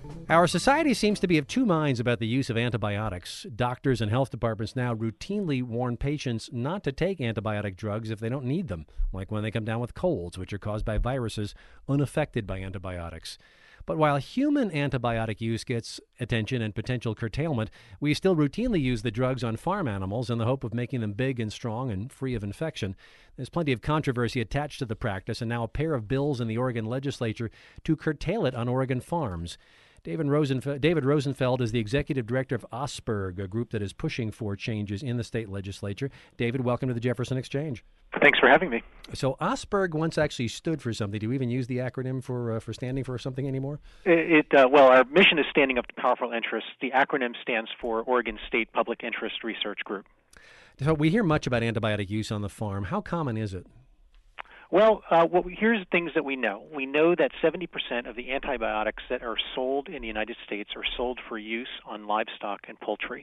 Our society seems to be of two minds about the use of antibiotics. Doctors and health departments now routinely warn patients not to take antibiotic drugs if they don't need them, like when they come down with colds, which are caused by viruses unaffected by antibiotics. But while human antibiotic use gets attention and potential curtailment, we still routinely use the drugs on farm animals in the hope of making them big and strong and free of infection. There's plenty of controversy attached to the practice, and now a pair of bills in the Oregon legislature to curtail it on Oregon farms. David Rosenfeld is the executive director of OSPRG, a group that is pushing for changes in the state legislature. David, welcome to the Jefferson Exchange. Thanks for having me. So OSPRG once actually stood for something. Do you even use the acronym for standing for something anymore? Well, our mission is standing up to powerful interests. The acronym stands for Oregon State Public Interest Research Group. So we hear much about antibiotic use on the farm. How common is it? Well, here's things that we know. We know that 70% of the antibiotics that are sold in the United States are sold for use on livestock and poultry.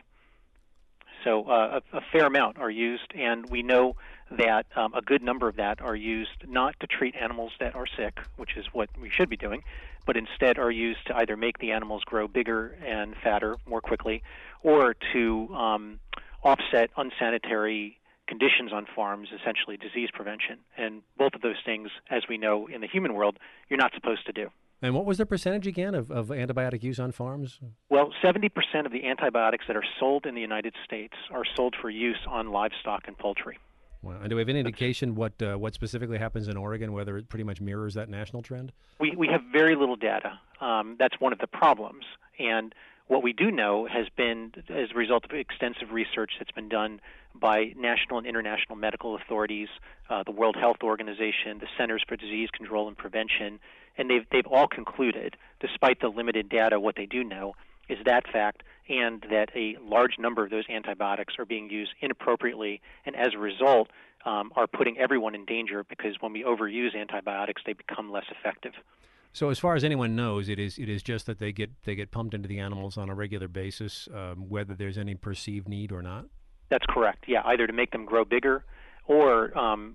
So a fair amount are used, and we know that a good number of that are used not to treat animals that are sick, which is what we should be doing, but instead are used to either make the animals grow bigger and fatter more quickly, or to offset unsanitary conditions on farms, essentially disease prevention. And both of those things, as we know in the human world, you're not supposed to do. And what was the percentage again of antibiotic use on farms? Well, 70% of the antibiotics that are sold in the United States are sold for use on livestock and poultry. Wow. And do we have any indication what specifically happens in Oregon, whether it pretty much mirrors that national trend? We have very little data. That's one of the problems. And what we do know has been, as a result of extensive research that's been done by national and international medical authorities, the World Health Organization, the Centers for Disease Control and Prevention, and they've all concluded, despite the limited data, what they do know is that fact, and that a large number of those antibiotics are being used inappropriately, and as a result are putting everyone in danger, because when we overuse antibiotics, they become less effective. So as far as anyone knows, it is just that they get pumped into the animals on a regular basis, whether there's any perceived need or not? That's correct, yeah, either to make them grow bigger or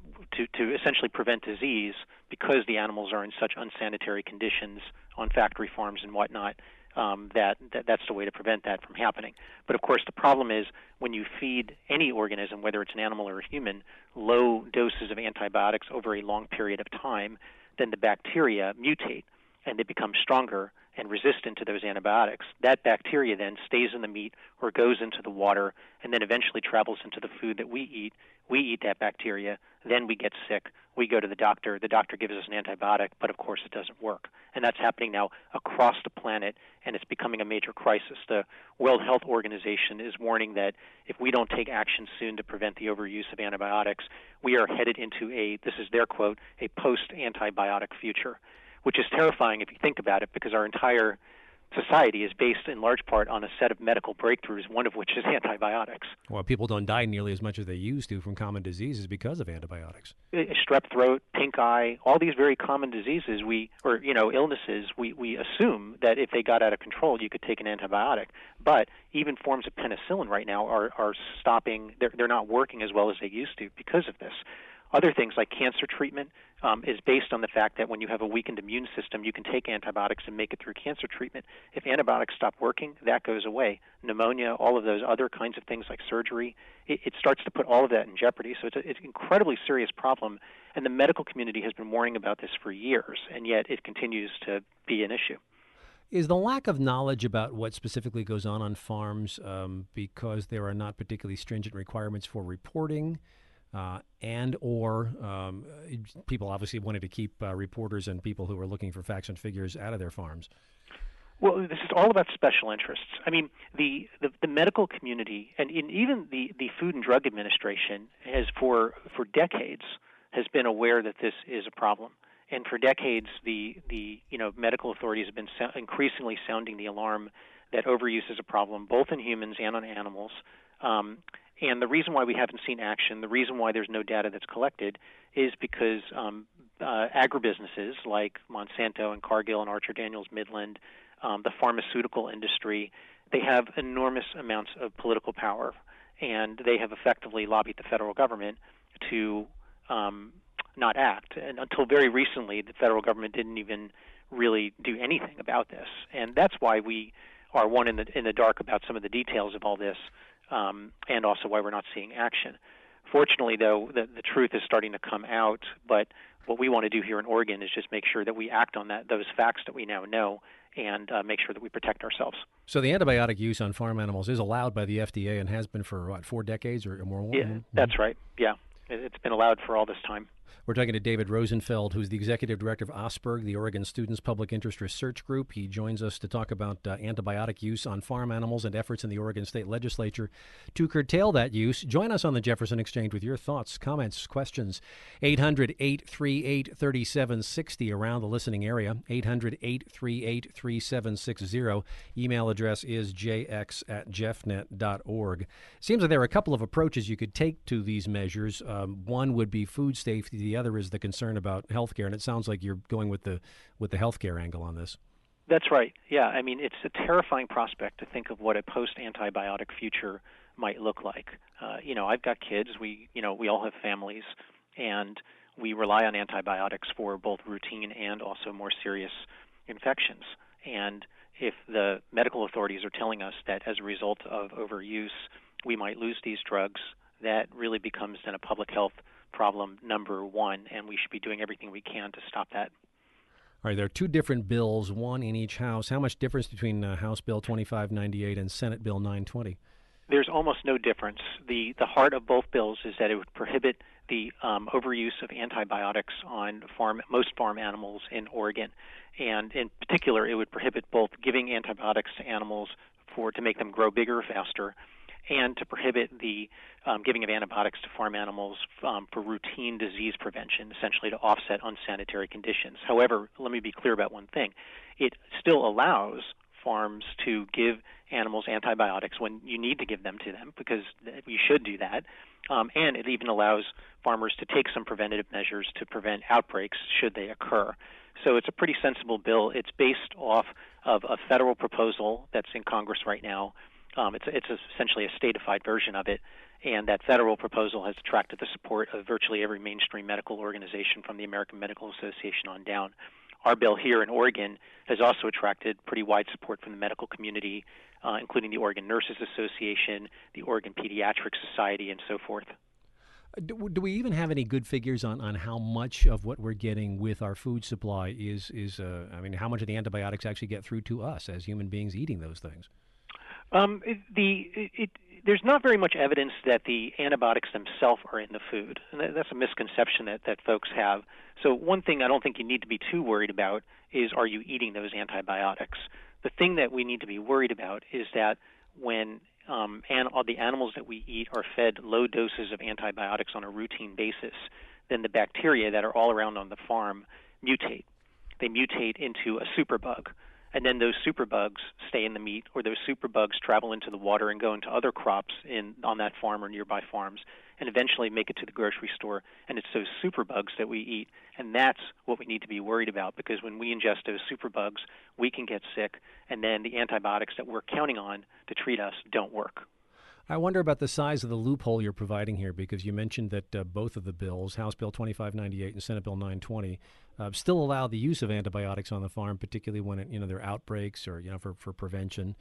to essentially prevent disease, because the animals are in such unsanitary conditions on factory farms and whatnot. That's the way to prevent that from happening. But of course, the problem is when you feed any organism, whether it's an animal or a human, low doses of antibiotics over a long period of time, then the bacteria mutate and they become stronger and resistant to those antibiotics. That bacteria then stays in the meat or goes into the water and then eventually travels into the food that we eat. We eat that bacteria, then we get sick. We go to the doctor gives us an antibiotic, but of course it doesn't work. And that's happening now across the planet, and it's becoming a major crisis. The World Health Organization is warning that if we don't take action soon to prevent the overuse of antibiotics, we are headed into this is their quote, a post-antibiotic future, which is terrifying if you think about it, because our entire society is based in large part on a set of medical breakthroughs, one of which is antibiotics. Well, people don't die nearly as much as they used to from common diseases because of antibiotics. Strep throat, pink eye, all these very common diseases, illnesses, we assume that if they got out of control, you could take an antibiotic. But even forms of penicillin right now are stopping. They're not working as well as they used to because of this. Other things like cancer treatment is based on the fact that when you have a weakened immune system, you can take antibiotics and make it through cancer treatment. If antibiotics stop working, that goes away. Pneumonia, all of those other kinds of things like surgery, it starts to put all of that in jeopardy. So it's an incredibly serious problem, and the medical community has been warning about this for years, and yet it continues to be an issue. Is the lack of knowledge about what specifically goes on farms because there are not particularly stringent requirements for reporting? People obviously wanted to keep reporters and people who were looking for facts and figures out of their farms? Well, this is all about special interests. I mean, the medical community and even the Food and Drug Administration has for decades has been aware that this is a problem. And for decades, the medical authorities have been increasingly sounding the alarm that overuse is a problem, both in humans and on animals. And the reason why we haven't seen action, the reason why there's no data that's collected, is because agribusinesses like Monsanto and Cargill and Archer Daniels Midland, the pharmaceutical industry, they have enormous amounts of political power, and they have effectively lobbied the federal government to not act. And until very recently, the federal government didn't even really do anything about this. And that's why we are in the dark about some of the details of all this, and also why we're not seeing action. Fortunately, though, the truth is starting to come out, but what we want to do here in Oregon is just make sure that we act on those facts that we now know, and make sure that we protect ourselves. So the antibiotic use on farm animals is allowed by the FDA and has been for, 4 decades or more? Yeah, that's right. Yeah, it's been allowed for all this time. We're talking to David Rosenfeld, who's the executive director of OSPRG, the Oregon Students Public Interest Research Group. He joins us to talk about antibiotic use on farm animals and efforts in the Oregon State Legislature to curtail that use. Join us on the Jefferson Exchange with your thoughts, comments, questions. 800-838-3760 around the listening area. 800-838-3760. Email address is jx@jeffnet.org. Seems like there are a couple of approaches you could take to these measures. One would be food safety. The other is the concern about health care, and it sounds like you're going with the health care angle on this. That's right. Yeah, I mean, it's a terrifying prospect to think of what a post-antibiotic future might look like. I've got kids. We all have families, and we rely on antibiotics for both routine and also more serious infections. And if the medical authorities are telling us that as a result of overuse, we might lose these drugs, that really becomes then a public health problem number one, and we should be doing everything we can to stop that. All right, there are 2 different bills, one in each house. How much difference between House Bill 2598 and Senate Bill 920? There's almost no difference. The heart of both bills is that it would prohibit the overuse of antibiotics on most farm animals in Oregon. And in particular, it would prohibit both giving antibiotics to animals to make them grow bigger or faster, and to prohibit the giving of antibiotics to farm animals for routine disease prevention, essentially to offset unsanitary conditions. However, let me be clear about one thing. It still allows farms to give animals antibiotics when you need to give them to them, because you should do that. And it even allows farmers to take some preventative measures to prevent outbreaks should they occur. So it's a pretty sensible bill. It's based off of a federal proposal that's in Congress right now. It's essentially a stateified version of it, and that federal proposal has attracted the support of virtually every mainstream medical organization from the American Medical Association on down. Our bill here in Oregon has also attracted pretty wide support from the medical community, including the Oregon Nurses Association, the Oregon Pediatric Society, and so forth. Do we even have any good figures on how much of what we're getting with our food supply is how much of the antibiotics actually get through to us as human beings eating those things? There's not very much evidence that the antibiotics themselves are in the food, and that's a misconception that folks have. So one thing I don't think you need to be too worried about is, are you eating those antibiotics? The thing that we need to be worried about is that when all the animals that we eat are fed low doses of antibiotics on a routine basis, then the bacteria that are all around on the farm mutate. They mutate into a superbug. And then those superbugs stay in the meat, or those superbugs travel into the water and go into other crops on that farm or nearby farms, and eventually make it to the grocery store. And it's those superbugs that we eat, and that's what we need to be worried about, because when we ingest those superbugs, we can get sick, and then the antibiotics that we're counting on to treat us don't work. I wonder about the size of the loophole you're providing here, because you mentioned that both of the bills, House Bill 2598 and Senate Bill 920, still allow the use of antibiotics on the farm, particularly when there are outbreaks or for prevention.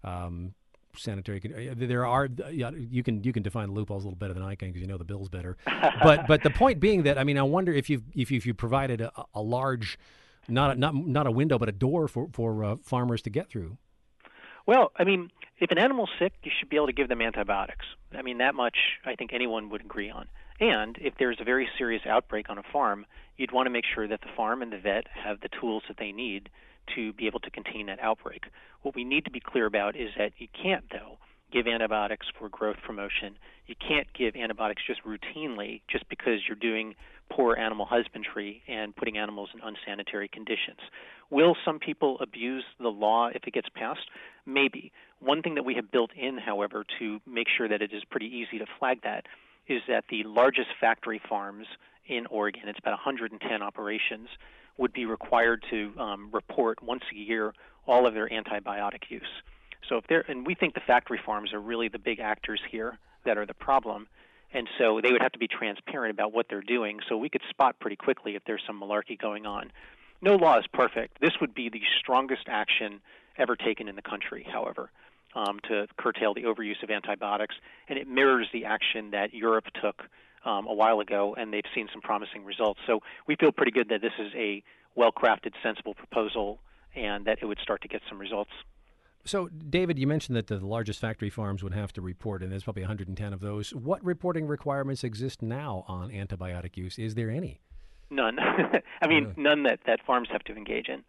Sanitary. There are you can define the loopholes a little better than I can, because you know the bills better. But the point being that, I wonder if you provided a large, not a window, but a door for farmers to get through. Well, if an animal's sick, you should be able to give them antibiotics. That much I think anyone would agree on. And if there's a very serious outbreak on a farm, you'd want to make sure that the farm and the vet have the tools that they need to be able to contain that outbreak. What we need to be clear about is that you can't, though, give antibiotics for growth promotion. You can't give antibiotics just routinely just because you're doing poor animal husbandry and putting animals in unsanitary conditions. Will some people abuse the law if it gets passed? Maybe. One thing that we have built in, however, to make sure that it is pretty easy to flag that, is that the largest factory farms in Oregon, it's about 110 operations, would be required to report once a year all of their antibiotic use. So and we think the factory farms are really the big actors here that are the problem, and so they would have to be transparent about what they're doing, so we could spot pretty quickly if there's some malarkey going on. No law is perfect. This would be the strongest action ever taken in the country, however, to curtail the overuse of antibiotics, and it mirrors the action that Europe took a while ago, and they've seen some promising results. So we feel pretty good that this is a well-crafted, sensible proposal, and that it would start to get some results. So, David, you mentioned that the largest factory farms would have to report, and there's probably 110 of those. What reporting requirements exist now on antibiotic use? Is there any? None. I mean, Really? none that farms have to engage in.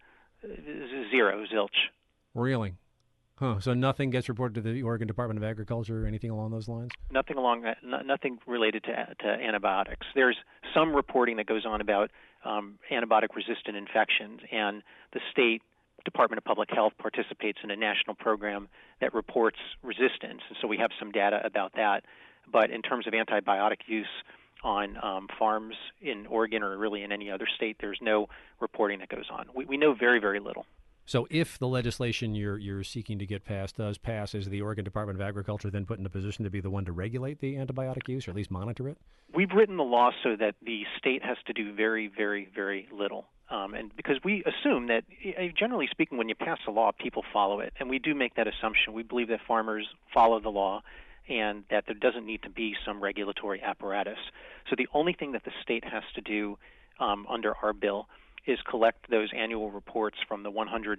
Zero, zilch. Really? Huh. So nothing gets reported to the Oregon Department of Agriculture or anything along those lines? Nothing along that. Nothing related to antibiotics. There's some reporting that goes on about antibiotic-resistant infections, and the state Department of Public Health participates in a national program that reports resistance, and so we have some data about that. But in terms of antibiotic use on farms in Oregon or really in any other state, there's no reporting that goes on. We know very, very little. So if the legislation you're seeking to get passed does pass, is the Oregon Department of Agriculture then put in a position to be the one to regulate the antibiotic use, or at least monitor it? We've written the law so that the state has to do very, very, very little. And because we assume that, generally speaking, when you pass a law, people follow it. And we do make that assumption. We believe that farmers follow the law and that there doesn't need to be some regulatory apparatus. So the only thing that the state has to do under our bill is collect those annual reports from the 100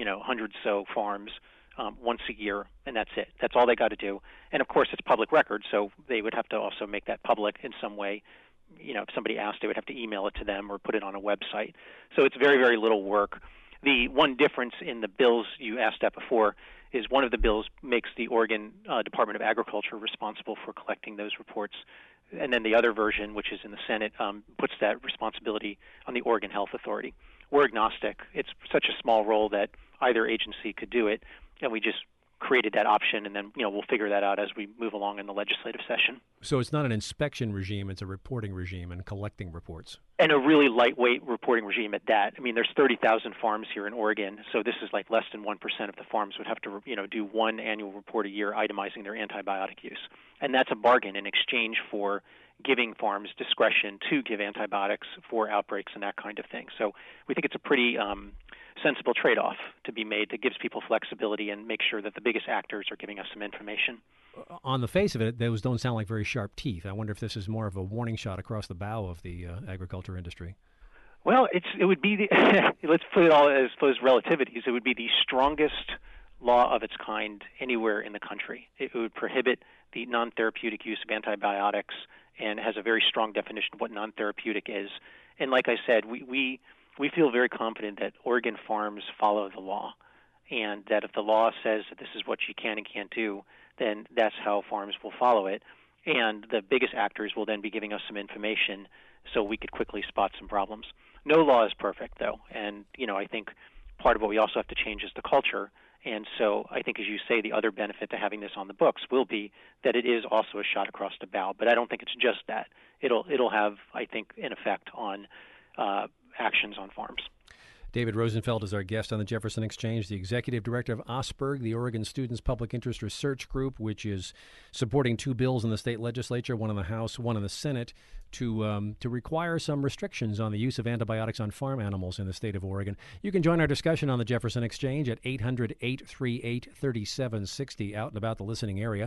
so farms once a year, and that's it. That's all they got to do. And of course, it's public record, so they would have to also make that public in some way. If somebody asked, they would have to email it to them or put it on a website. So it's very, very little work. The one difference in the bills you asked at before is one of the bills makes the Oregon Department of Agriculture responsible for collecting those reports. And then the other version, which is in the Senate, puts that responsibility on the Oregon Health Authority. We're agnostic. It's such a small role that either agency could do it, and we just created that option, and then we'll figure that out as we move along in the legislative session. So it's not an inspection regime, it's a reporting regime and collecting reports. And a really lightweight reporting regime at that. I mean, there's 30,000 farms here in Oregon, so this is like less than 1% of the farms would have to do one annual report a year itemizing their antibiotic use. And that's a bargain in exchange for giving farms discretion to give antibiotics for outbreaks and that kind of thing. So we think it's a pretty sensible trade-off to be made that gives people flexibility and make sure that the biggest actors are giving us some information. On the face of it, those don't sound like very sharp teeth. I wonder if this is more of a warning shot across the bow of the agriculture industry. Well, it would be let's put it all as those relativities. It would be the strongest law of its kind anywhere in the country. It would prohibit the non-therapeutic use of antibiotics and has a very strong definition of what non-therapeutic is. And like I said, we feel very confident that Oregon farms follow the law, and that if the law says that this is what you can and can't do, then that's how farms will follow it. And the biggest actors will then be giving us some information so we could quickly spot some problems. No law is perfect, though, and I think part of what we also have to change is the culture. And so I think, as you say, the other benefit to having this on the books will be that it is also a shot across the bow. But I don't think it's just that. It'll have, I think, an effect on actions on farms. David Rosenfeld is our guest on the Jefferson Exchange, the executive director of OSPRG, the Oregon Students Public Interest Research Group, which is supporting two bills in the state legislature, one in the House, one in the Senate, to require some restrictions on the use of antibiotics on farm animals in the state of Oregon. You can join our discussion on the Jefferson Exchange at 800-838-3760 out and about the listening area,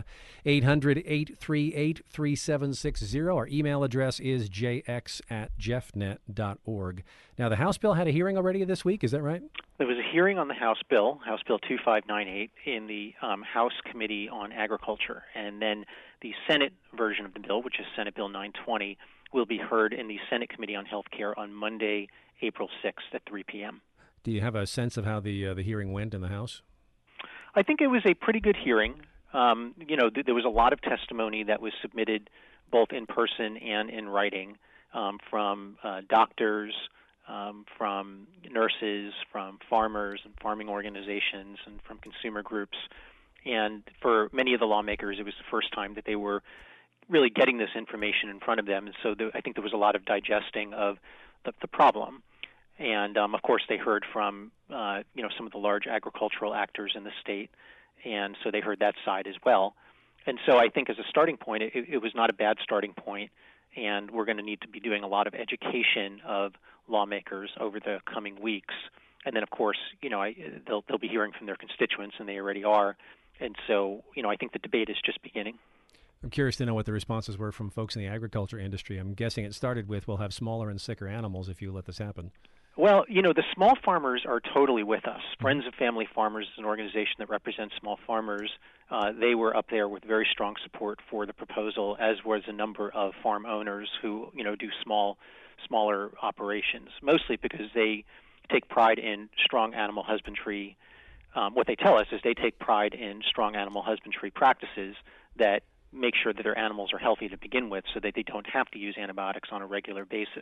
800-838-3760. Our email address is jx@jeffnet.org. Now, the House bill had a hearing already this week, is that right? There was a hearing on the House Bill 2598, in the House Committee on Agriculture, and then the Senate version of the bill, which is Senate Bill 920, will be heard in the Senate Committee on Health Care on Monday, April 6th at 3 p.m. Do you have a sense of how the hearing went in the House? I think it was a pretty good hearing. There was a lot of testimony that was submitted both in person and in writing from doctors, from nurses, from farmers and farming organizations, and from consumer groups. And for many of the lawmakers, it was the first time that they were really getting this information in front of them. And so I think there was a lot of digesting of the problem. And, of course, they heard from, some of the large agricultural actors in the state, and so they heard that side as well. And so I think as a starting point, it was not a bad starting point, and we're going to need to be doing a lot of education of lawmakers over the coming weeks. And then, of course, they'll be hearing from their constituents, and they already are. And so, I think the debate is just beginning. I'm curious to know what the responses were from folks in the agriculture industry. I'm guessing it started with, we'll have smaller and sicker animals if you let this happen. Well, the small farmers are totally with us. Friends of Family Farmers is an organization that represents small farmers. They were up there with very strong support for the proposal, as was a number of farm owners who, do smaller operations, mostly because they take pride in strong animal husbandry. What they tell us is they take pride in strong animal husbandry practices that make sure that their animals are healthy to begin with so that they don't have to use antibiotics on a regular basis.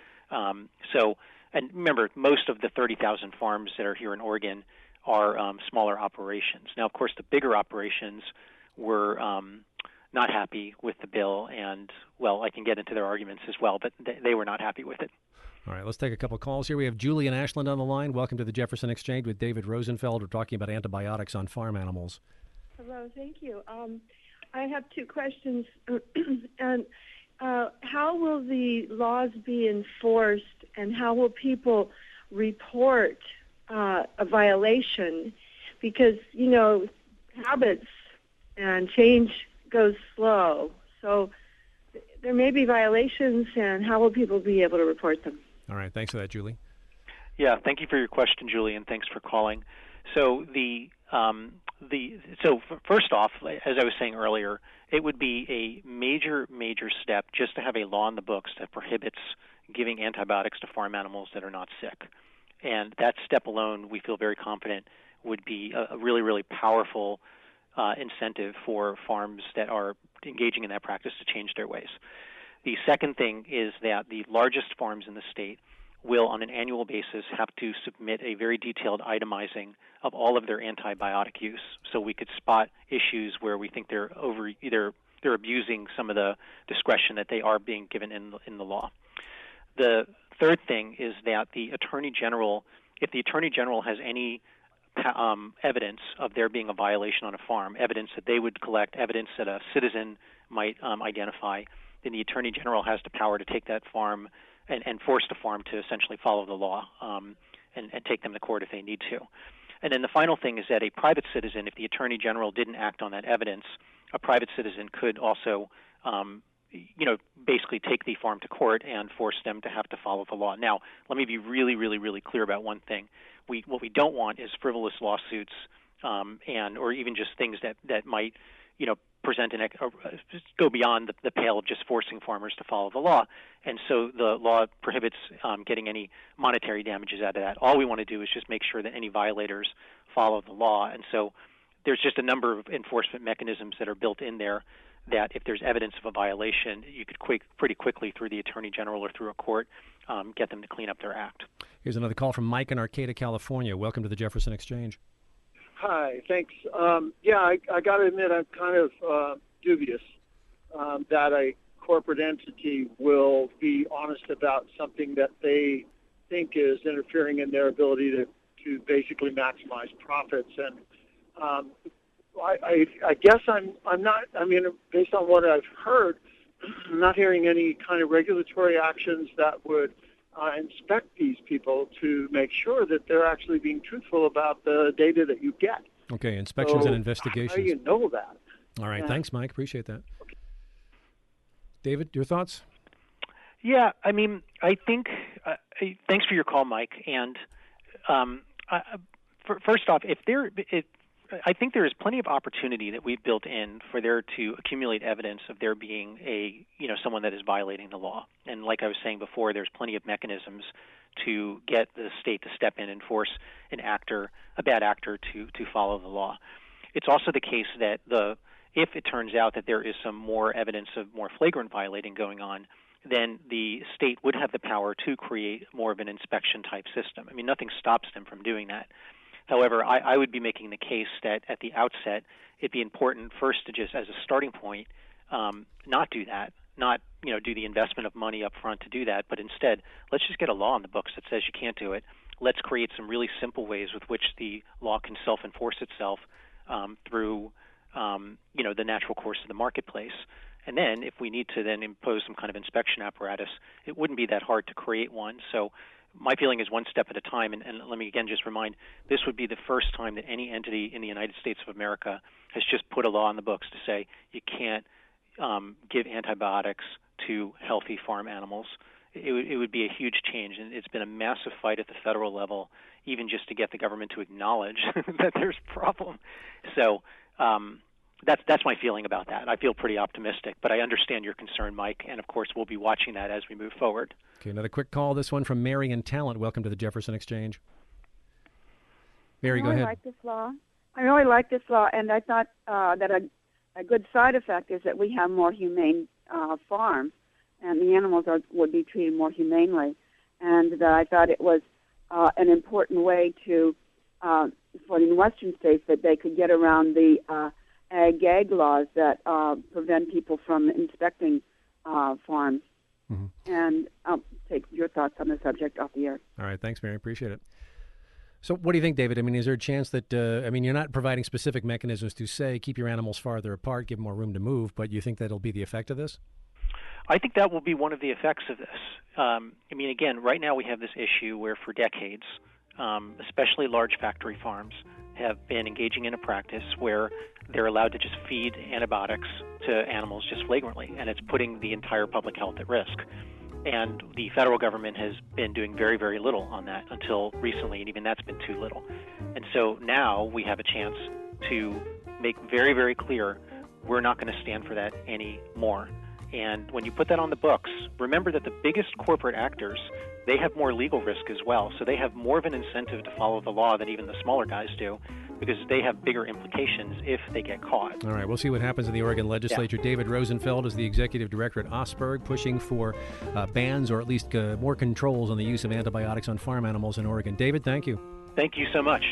And remember, most of the 30,000 farms that are here in Oregon are smaller operations. Now, of course, the bigger operations were not happy with the bill, and, well, I can get into their arguments as well, but they were not happy with it. All right, let's take a couple calls here. We have Julie in Ashland on the line. Welcome to the Jefferson Exchange with David Rosenfeld. We're talking about antibiotics on farm animals. Hello, thank you. I have two questions. And how will the laws be enforced, and how will people report a violation? Because, habits and change goes slow. So there may be violations, and how will people be able to report them? All right, thanks for that, Julie. Yeah, thank you for your question, Julie, and thanks for calling. So first off, as I was saying earlier, it would be a major step just to have a law in the books that prohibits giving antibiotics to farm animals that are not sick. And that step alone, we feel very confident, would be a really powerful incentive for farms that are engaging in that practice to change their ways. The second thing is that the largest farms in the state will, on an annual basis, have to submit a very detailed itemizing of all of their antibiotic use, so we could spot issues where we think they're abusing some of the discretion that they are being given in the law. The third thing is that the Attorney General, if the Attorney General has any evidence of there being a violation on a farm, evidence that they would collect, evidence that a citizen might identify, then the Attorney General has the power to take that farm and force the farm to essentially follow the law and take them to court if they need to. And then the final thing is that a private citizen, if the Attorney General didn't act on that evidence, a private citizen could also basically take the farm to court and force them to have to follow the law. Now, let me be really clear about one thing. What we don't want is frivolous lawsuits or even just things that might present go beyond the pale of just forcing farmers to follow the law. And so the law prohibits getting any monetary damages out of that. All we want to do is just make sure that any violators follow the law. And so there's just a number of enforcement mechanisms that are built in there that if there's evidence of a violation, you could pretty quickly through the Attorney General or through a court get them to clean up their act. Here's another call from Mike in Arcata, California. Welcome to the Jefferson Exchange. Hi, thanks. I got to admit I'm kind of dubious that a corporate entity will be honest about something that they think is interfering in their ability to basically maximize profits. And I guess I'm not. I mean, based on what I've heard, I'm not hearing any kind of regulatory actions that would inspect these people to make sure that they're actually being truthful about the data that you get. Okay, inspections and investigations. How do you know that? All right, thanks, Mike. Appreciate that. Okay. David, your thoughts? Yeah, I mean, I think, thanks for your call, Mike. And first off, I think there is plenty of opportunity that we've built in for there to accumulate evidence of there being someone that is violating the law. And like I was saying before, there's plenty of mechanisms to get the state to step in and force a bad actor to follow the law. It's also the case that if it turns out that there is some more evidence of more flagrant violating going on, then the state would have the power to create more of an inspection type system. I mean, nothing stops them from doing that. However, I would be making the case that at the outset, it'd be important first to just, as a starting point, not do that, not do the investment of money up front to do that, but instead, let's just get a law in the books that says you can't do it. Let's create some really simple ways with which the law can self-enforce itself through the natural course of the marketplace. And then if we need to then impose some kind of inspection apparatus, it wouldn't be that hard to create one. So my feeling is one step at a time. And let me again just remind, this would be the first time that any entity in the United States of America has just put a law on the books to say you can't give antibiotics to healthy farm animals. It would be a huge change, and it's been a massive fight at the federal level, even just to get the government to acknowledge that there's a problem. So that's my feeling about that. I feel pretty optimistic, but I understand your concern, Mike, and of course we'll be watching that as we move forward. Okay, another quick call. This one from Mary in Talent. Welcome to the Jefferson Exchange. Mary, go ahead. I really like this law, and I thought that a good side effect is that we have more humane farms, and the animals would be treated more humanely. And that I thought it was an important way to, for the Western states, that they could get around the ag laws that prevent people from inspecting farms. Mm-hmm. And I'll take your thoughts on the subject off the air. All right. Thanks, Mary. Appreciate it. So what do you think, David? I mean, is there a chance that, you're not providing specific mechanisms to say keep your animals farther apart, give them more room to move, but you think that'll be the effect of this? I think that will be one of the effects of this. Again, right now we have this issue where for decades, especially large factory farms, have been engaging in a practice where they're allowed to just feed antibiotics to animals just flagrantly, and it's putting the entire public health at risk. And the federal government has been doing very, very little on that until recently, and even that's been too little. And so now we have a chance to make very, very clear we're not going to stand for that anymore. And when you put that on the books, remember that the biggest corporate actors, they have more legal risk as well. So they have more of an incentive to follow the law than even the smaller guys do, because they have bigger implications if they get caught. All right, we'll see what happens in the Oregon legislature. Yeah. David Rosenfeld is the executive director at OSPRG, pushing for bans or at least more controls on the use of antibiotics on farm animals in Oregon. David, thank you. Thank you so much.